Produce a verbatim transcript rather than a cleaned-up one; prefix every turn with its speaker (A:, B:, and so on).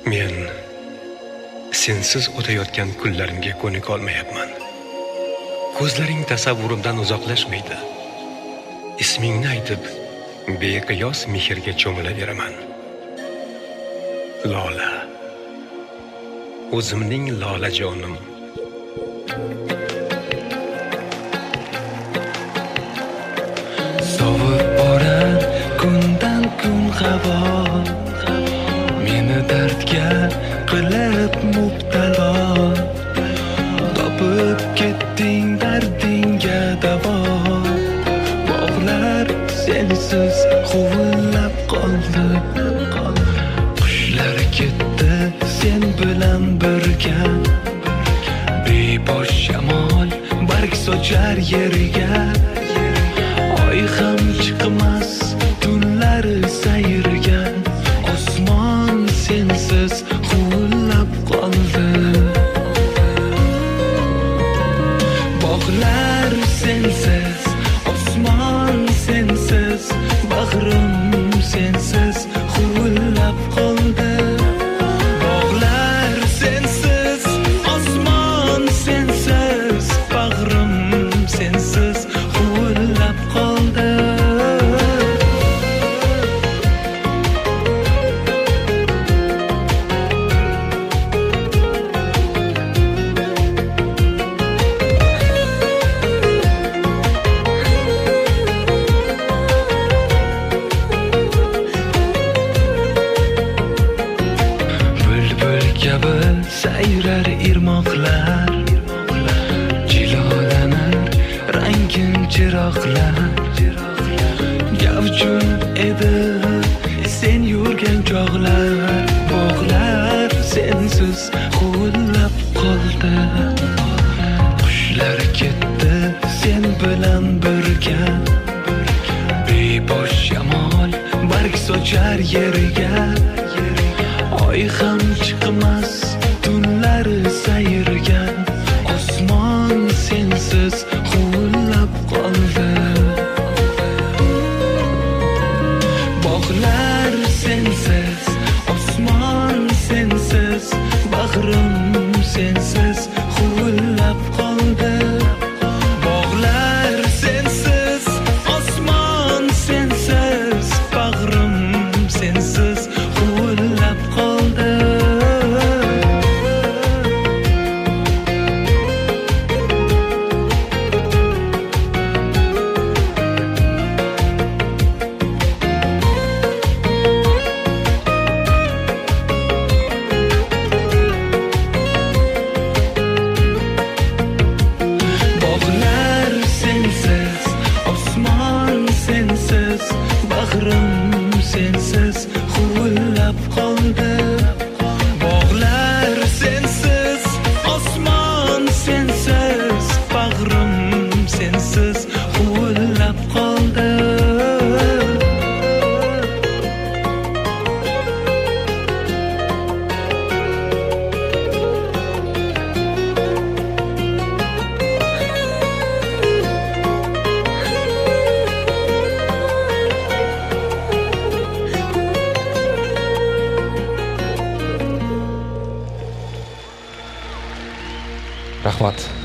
A: Men sensiz o'tayotgan kunlarimga ko'nika olmayapman. Ko'zlaring tasavvurimdan uzoqlashmaydi. Ismingni aytib, beqiyos mehrga cho'milaveraman. Lola, o'zimning lolajonim.
B: Sovib borar kundan kun havo, meni dardga qilib mubtalo. Topib ketding dardingga davo. Bog'lar sensiz huvillab qoldi. Qushlar ketdi sen bilan birga. Bebosh shamol barg sochar yerga. Oy ham chiqmas tunlari sayrga. Osmon sensiz huvillab qoldi. Bog'lar sensiz, osmon sensiz, bag'rim sensiz huvillab qoldi. Bog'lar sensiz, osmon sensiz, bag'rim sensiz huvillab qoldi. Kabi sayrar irmoqlar, jilolanar rangin chiroqlar. Gavjum edi sen yurgan chog'lar. Bog'lar sensiz huvillab qoldi. Qushlar ketdi sen bilan birga. Bebosh shamol barg sochar yerga. Oy ham chiqmas tunlari sayrga. Osmon sensiz huvillab qoldi. Bog'lar sensiz, osmon sensiz, bag'rim sensiz huvillab qoldi. Bog'lar sensiz, osmon sensiz, bag'rim sensiz huvillab qoldi. Bog'lar sensiz, osmon sensiz, bag'rim sensiz huvillab qoldi. Bog'lar sensiz, osmon sensiz, bag'rim sensiz huvillab qoldi.
C: Rahmat.